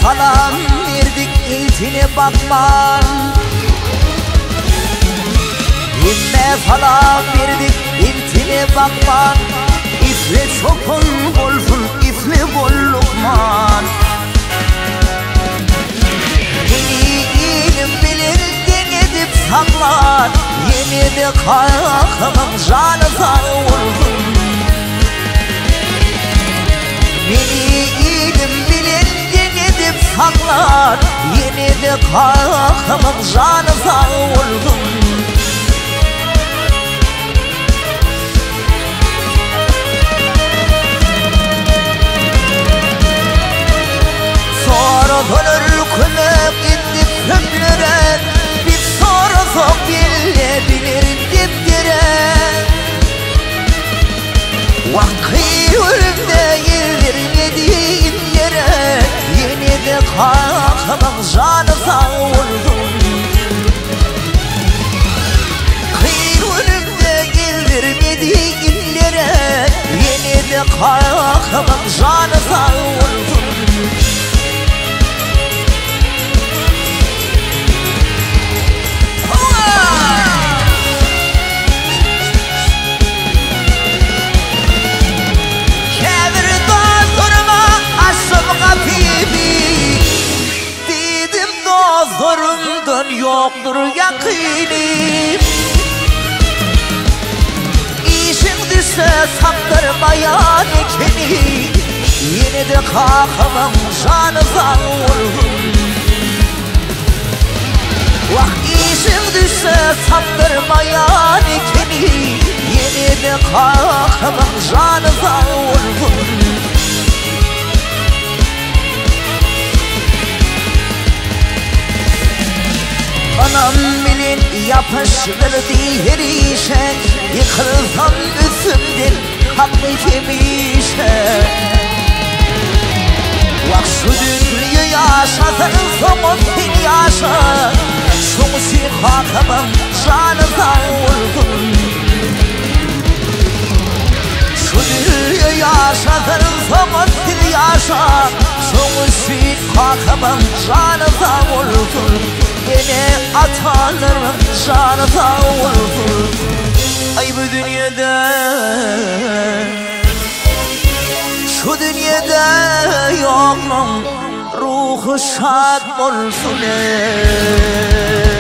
falan verdik iltine bakman. Himme falan verdik iltine bakman. İfle çokun olsun ifle bol lokman. İlim bilirden edip saklar. Yeni de kalkamam canı sağ olsun. Beni ilim bilirden edip saklar. Yeni de kalkamam canı sağ olsun. Dönür könüp gidip kömlere. Bir sorsak bilebilir dipdire. Vakı ölümde vermediğin yere. Yeni de kalkamam canı sağ olsun. Kıyı ölümde vermediğin yere. Yeni de kalkamam canı sağ olsun. Zorundan yoktur yakinim. İşin düşse saptırmayan ekeni. Yine de kalkamam canı sağ olsun. Vah işin düşse saptırmayan ekeni. Yine de kalkamam canı sağ olsun. Anam bilin yapıştırdı her işe. Yıkılsam üstümden kalkmışım işe. Bak şu dünyayı yaşasın son sen yaşa. Şunu kalkamam canı sağ olsun. Şu dünyayı yaşasın son sen yaşa. Şunu kalkamam canı sağ olsun. Yine atanırım canı sağ olsun. Ay bu dünyada, şu dünyada yoklum ruhu şad olsun.